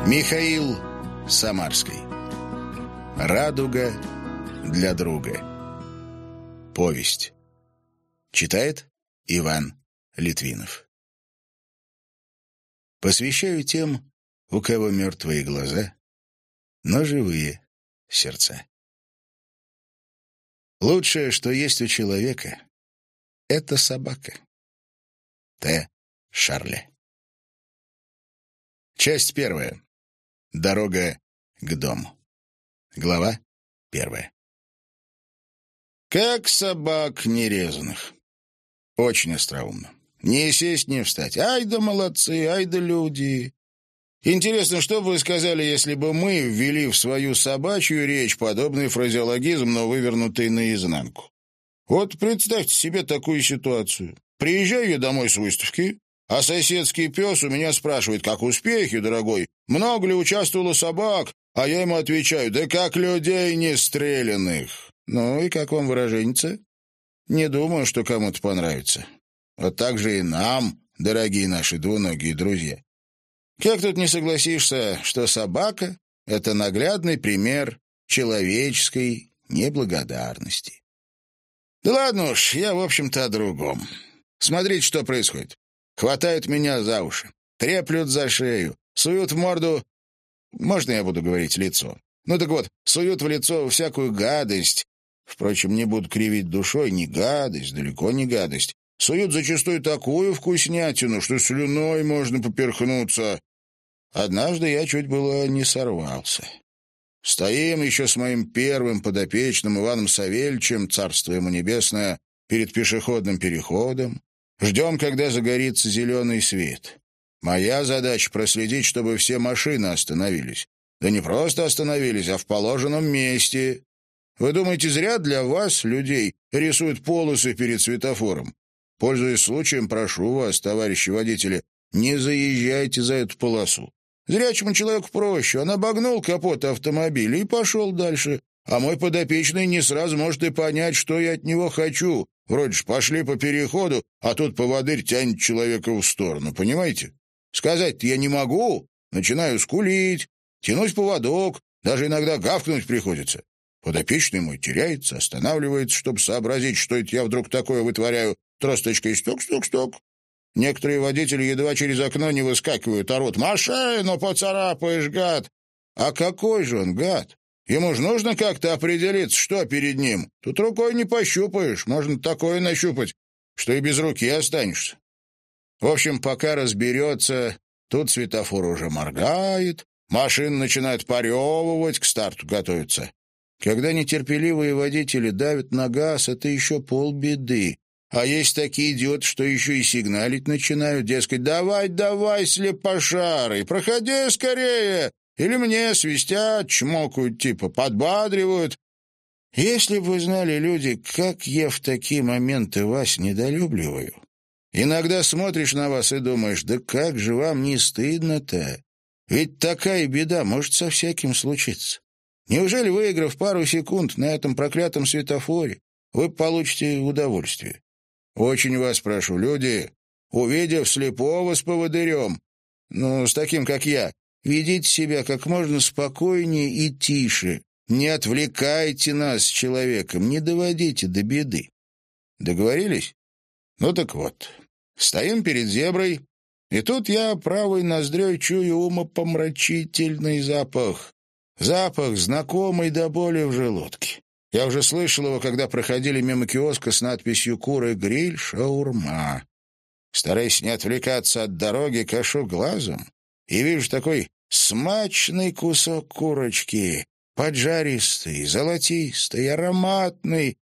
Михаил Самарский. «Радуга для друга». Повесть. Читает Иван Литвинов. Посвящаю тем, у кого мертвые глаза, но живые сердца. Лучшее, что есть у человека, — это собака. Т. Шарле. Часть первая. Дорога к дому. Глава первая. Как собак нерезанных. Очень остроумно. Не сесть, не встать. Ай да молодцы, ай да люди. Интересно, что бы вы сказали, если бы мы ввели в свою собачью речь подобный фразеологизм, но вывернутый наизнанку? Вот представьте себе такую ситуацию. Приезжаю я домой с выставки, а соседский пес у меня спрашивает: как успехи, дорогой? Много ли участвовало собак? А я ему отвечаю: да как людей не стрелянных. Ну и как вам выраженница? Не думаю, что кому-то понравится. Вот так же и нам, дорогие наши двуногие друзья. Как тут не согласишься, что собака — это наглядный пример человеческой неблагодарности? Да ладно уж, я, в общем-то, о другом. Смотрите, что происходит. Хватают меня за уши, треплют за шею, суют в морду... Можно я буду говорить лицо? Ну так вот, суют в лицо всякую гадость. Впрочем, не буду кривить душой, не гадость, далеко не гадость. Суют зачастую такую вкуснятину, что слюной можно поперхнуться. Однажды я чуть было не сорвался. Стоим еще с моим первым подопечным Иваном Савельичем, царство ему небесное, перед пешеходным переходом. Ждем, когда загорится зеленый свет. Моя задача — проследить, чтобы все машины остановились. Да не просто остановились, а в положенном месте. Вы думаете, зря для вас, людей, рисуют полосы перед светофором? Пользуясь случаем, прошу вас, товарищи водители, не заезжайте за эту полосу. Зрячему человеку проще. Он обогнул капот автомобиля и пошел дальше. А мой подопечный не сразу может и понять, что я от него хочу. Вроде ж пошли по переходу, а тут поводырь тянет человека в сторону, понимаете? Сказать-то я не могу. Начинаю скулить, тянуть поводок, даже иногда гавкнуть приходится. Подопечный мой теряется, останавливается, чтобы сообразить, что это я вдруг такое вытворяю. Тросточкой стук-стук-стук. Некоторые водители едва через окно не выскакивают, орут: «Машину поцарапаешь, гад!» А какой же он гад? Ему же нужно как-то определиться, что перед ним. Тут рукой не пощупаешь, можно такое нащупать, что и без руки останешься. В общем, пока разберется, тут светофор уже моргает, машины начинают поревывать, к старту готовятся. Когда нетерпеливые водители давят на газ, это еще полбеды. А есть такие идиоты, что еще и сигналить начинают, дескать: «Давай, давай, слепошарый, проходи скорее!» Или мне свистят, чмокают, типа подбадривают. Если бы вы знали, люди, как я в такие моменты вас недолюбливаю. Иногда смотришь на вас и думаешь: да как же вам не стыдно-то? Ведь такая беда может со всяким случиться. Неужели, выиграв пару секунд на этом проклятом светофоре, вы получите удовольствие? Очень вас прошу, люди, увидев слепого с поводырем, с таким, как я, ведите себя как можно спокойнее и тише. Не отвлекайте нас с человеком, не доводите до беды. Договорились? Ну так вот, стоим перед зеброй, и тут я правой ноздрёй чую умопомрачительный запах. Запах, знакомый до боли в желудке. Я уже слышал его, когда проходили мимо киоска с надписью «Куры гриль, шаурма». Стараясь не отвлекаться от дороги, кашу глазом и вижу такой смачный кусок курочки, поджаристый, золотистый, ароматный.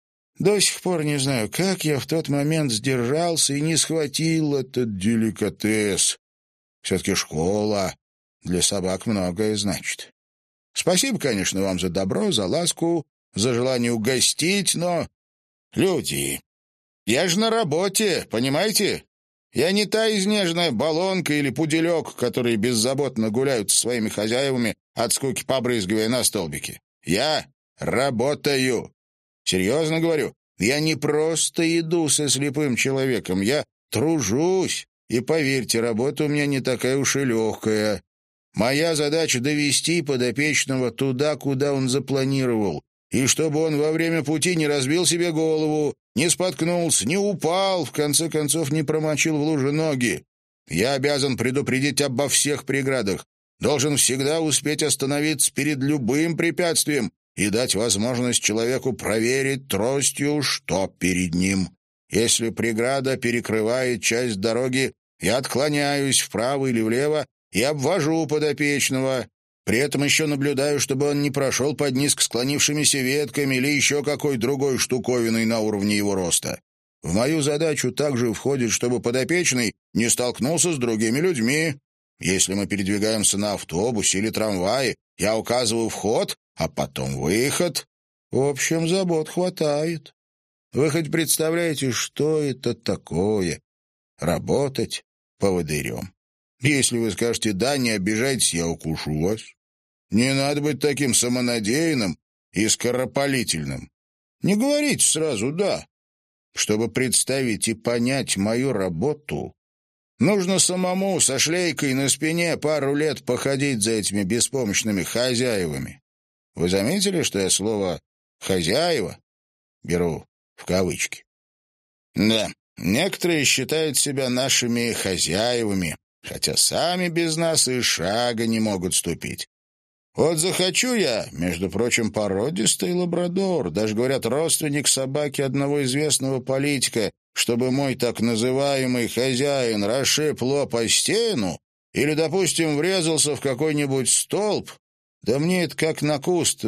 До сих пор не знаю, как я в тот момент сдержался и не схватил этот деликатес. Все-таки школа для собак многое значит. Спасибо, конечно, вам за добро, за ласку, за желание угостить, но... Люди, я же на работе, понимаете? Я не та изнеженная баллонка или пуделек, которые беззаботно гуляют со своими хозяевами, от скуки побрызгивая на столбике. Я работаю. Серьезно говорю, я не просто иду со слепым человеком, я тружусь. И поверьте, работа у меня не такая уж и легкая. Моя задача — довести подопечного туда, куда он запланировал, и чтобы он во время пути не разбил себе голову, не споткнулся, не упал, в конце концов не промочил в луже ноги. Я обязан предупредить обо всех преградах, должен всегда успеть остановиться перед любым препятствием и дать возможность человеку проверить тростью, что перед ним. Если преграда перекрывает часть дороги, я отклоняюсь вправо или влево и обвожу подопечного. При этом еще наблюдаю, чтобы он не прошел под низко склонившимися ветками или еще какой другой штуковиной на уровне его роста. В мою задачу также входит, чтобы подопечный не столкнулся с другими людьми. Если мы передвигаемся на автобусе или трамвае, я указываю вход, а потом выход. В общем, забот хватает. Вы хоть представляете, что это такое — работать поводырем? Если вы скажете «да», не обижайтесь, я укушу вас. Не надо быть таким самонадеянным и скоропалительным. Не говорите сразу «да». Чтобы представить и понять мою работу, нужно самому со шлейкой на спине пару лет походить за этими беспомощными хозяевами. Вы заметили, что я слово «хозяева» беру в кавычки? Да, некоторые считают себя нашими хозяевами, хотя сами без нас и шага не могут ступить. Вот захочу я, между прочим, породистый лабрадор, даже, говорят, родственник собаки одного известного политика, чтобы мой так называемый хозяин расшиб лоб о стену или, допустим, врезался в какой-нибудь столб, да мне это как на куст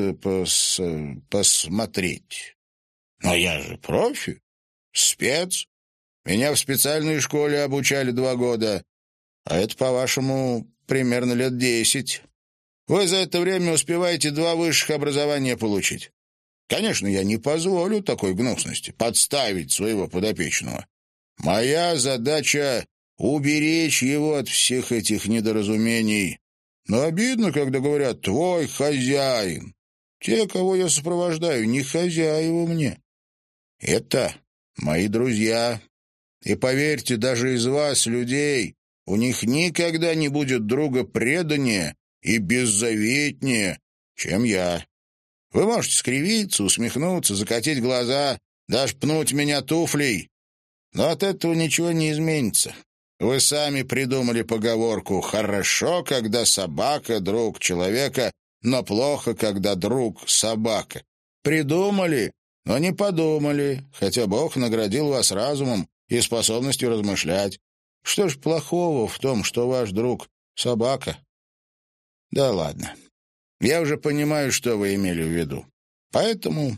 посмотреть. Но я же профи, спец. Меня в специальной школе обучали 2 года, а это, по-вашему, примерно лет 10. Вы за это время успеваете 2 высших образования получить. Конечно, я не позволю такой гнусности подставить своего подопечного. Моя задача — уберечь его от всех этих недоразумений. Но обидно, когда говорят «твой хозяин». Те, кого я сопровождаю, не хозяева мне. Это мои друзья. И поверьте, даже из вас, людей, у них никогда не будет друга преданнее и беззаветнее, чем я. Вы можете скривиться, усмехнуться, закатить глаза, даже пнуть меня туфлей, но от этого ничего не изменится. Вы сами придумали поговорку «хорошо, когда собака друг человека, но плохо, когда друг собака». Придумали, но не подумали, хотя Бог наградил вас разумом и способностью размышлять. Что ж плохого в том, что ваш друг — собака? Да ладно. Я уже понимаю, что вы имели в виду. Поэтому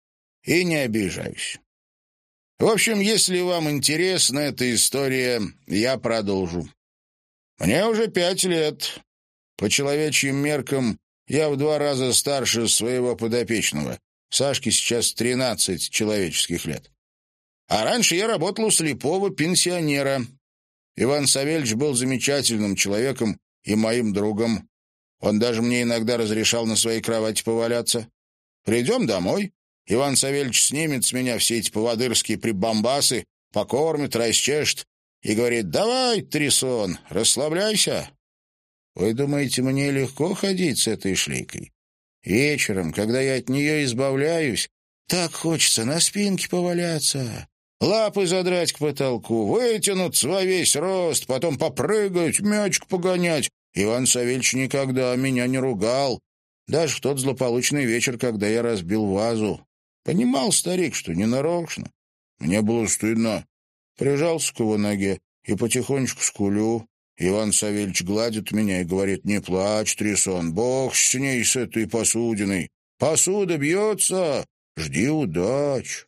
и не обижаюсь. В общем, если вам интересна эта история, я продолжу. Мне уже 5 лет. По человечьим меркам я в 2 раза старше своего подопечного. Сашке сейчас 13 человеческих лет. А раньше я работал у слепого пенсионера. Иван Савельич был замечательным человеком и моим другом. Он даже мне иногда разрешал на своей кровати поваляться. Придем домой, Иван Савельич снимет с меня все эти поводырские прибамбасы, покормит, расчешет и говорит: «Давай, Трисон, расслабляйся». Вы думаете, мне легко ходить с этой шлейкой? Вечером, когда я от нее избавляюсь, так хочется на спинке поваляться, лапы задрать к потолку, вытянуться во весь рост, потом попрыгать, мячик погонять. Иван Савельич никогда меня не ругал, даже в тот злополучный вечер, когда я разбил вазу. Понимал старик, что ненарочно. Мне было стыдно. Прижался к его ноге и потихонечку скулю. Иван Савельич гладит меня и говорит: «Не плачь, Трисон, Бог с ней, с этой посудиной. Посуда бьется, жди удач».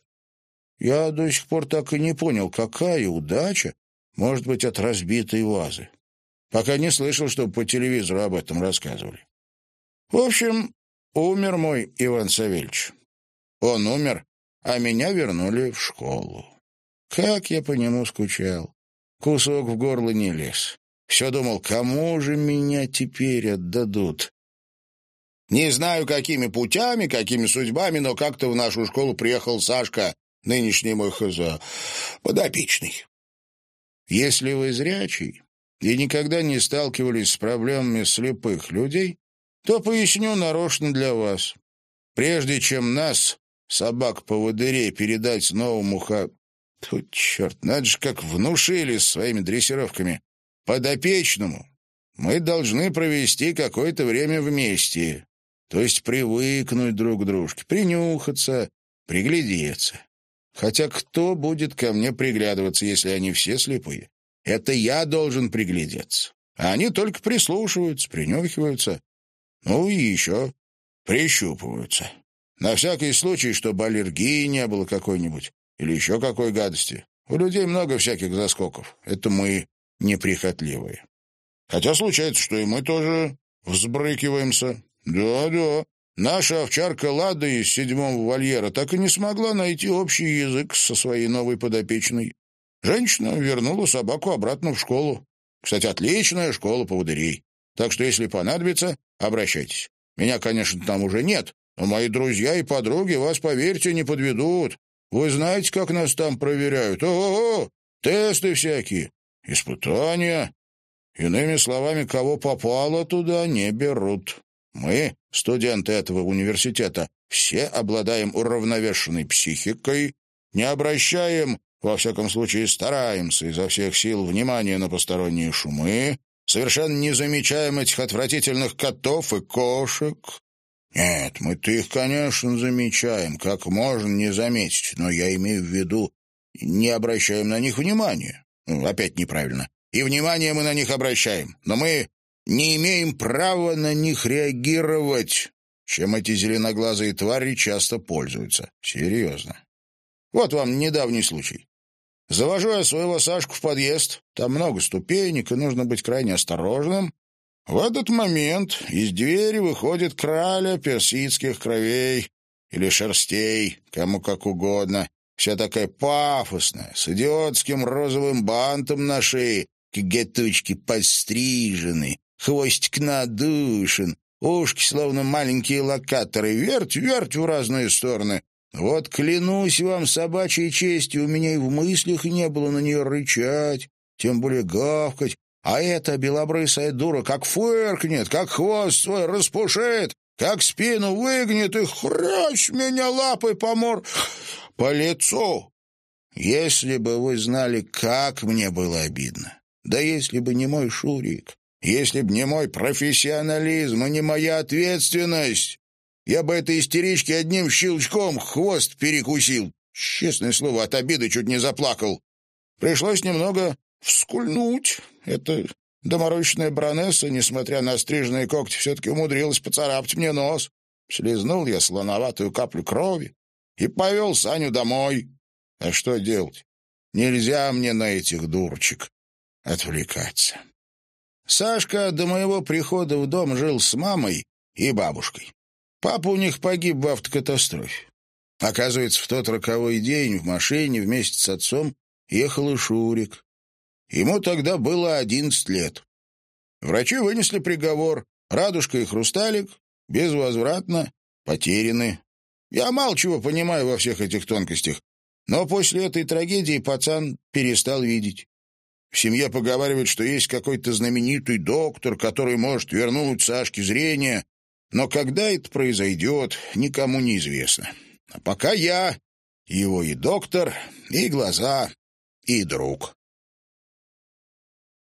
Я до сих пор так и не понял, какая удача может быть от разбитой вазы. Пока не слышал, чтобы по телевизору об этом рассказывали. В общем, умер мой Иван Савельич. Он умер, а меня вернули в школу. Как я по нему скучал. Кусок в горло не лез. Все думал, кому же меня теперь отдадут. Не знаю, какими путями, какими судьбами, но как-то в нашу школу приехал Сашка, нынешний мой подопечный. Если вы зрячий, и никогда не сталкивались с проблемами слепых людей, то поясню нарочно для вас. Прежде чем нас, собак-поводырей, передать новому Тут, черт, надо же, как внушили своими дрессировками. Подопечному мы должны провести какое-то время вместе, то есть привыкнуть друг к дружке, принюхаться, приглядеться. Хотя кто будет ко мне приглядываться, если они все слепые? Это я должен приглядеться. А они только прислушиваются, принюхиваются, ну и еще прищупываются. На всякий случай, чтобы аллергии не было какой-нибудь или еще какой гадости. У людей много всяких заскоков. Это мы неприхотливые. Хотя случается, что и мы тоже взбрыкиваемся. Да. Наша овчарка Лада из 7-го вольера так и не смогла найти общий язык со своей новой подопечной. Женщина вернула собаку обратно в школу. Кстати, отличная школа поводырей. Так что, если понадобится, обращайтесь. Меня, конечно, там уже нет, но мои друзья и подруги вас, поверьте, не подведут. Вы знаете, как нас там проверяют? Ого-го! Тесты всякие, испытания. Иными словами, кого попало, туда не берут. Мы, студенты этого университета, все обладаем уравновешенной психикой, не обращаем, во всяком случае стараемся изо всех сил внимания на посторонние шумы, совершенно не замечаем этих отвратительных котов и кошек. Нет, мы-то их, конечно, замечаем, как можно не заметить, но я имею в виду, не обращаем на них внимания. Опять неправильно. И внимание мы на них обращаем, но мы не имеем права на них реагировать, чем эти зеленоглазые твари часто пользуются. Серьезно. Вот вам недавний случай. Завожу я своего Сашку в подъезд, там много ступенек, и нужно быть крайне осторожным. В этот момент из двери выходит краля персидских кровей или шерстей, кому как угодно, вся такая пафосная, с идиотским розовым бантом на шее, коготочки подстрижены, хвостик надушен, ушки словно маленькие локаторы, верть в разные стороны. Вот клянусь вам собачьей честью, у меня и в мыслях не было на нее рычать, тем более гавкать. А эта белобрысая дура как фыркнет, как хвост свой распушит, как спину выгнет и хрясь меня лапой по лицу. Если бы вы знали, как мне было обидно. Да если бы не мой Шурик, если бы не мой профессионализм и не моя ответственность, я бы этой истеричке одним щелчком хвост перекусил. Честное слово, от обиды чуть не заплакал. Пришлось немного вскульнуть. Эта доморощенная баронесса, несмотря на стриженные когти, все-таки умудрилась поцарапать мне нос. Слизнул я слоноватую каплю крови и повел Саню домой. А что делать? Нельзя мне на этих дурочек отвлекаться. Сашка до моего прихода в дом жил с мамой и бабушкой. Папа у них погиб в автокатастрофе. Оказывается, в тот роковой день в машине вместе с отцом ехал и Шурик. Ему тогда было 11 лет. Врачи вынесли приговор. Радужка и Хрусталик безвозвратно потеряны. Я мало чего понимаю во всех этих тонкостях, но после этой трагедии пацан перестал видеть. В семье поговаривают, что есть какой-то знаменитый доктор, который может вернуть Сашке зрение, но когда это произойдет, никому не известно. А пока я, его и доктор, и глаза, и друг.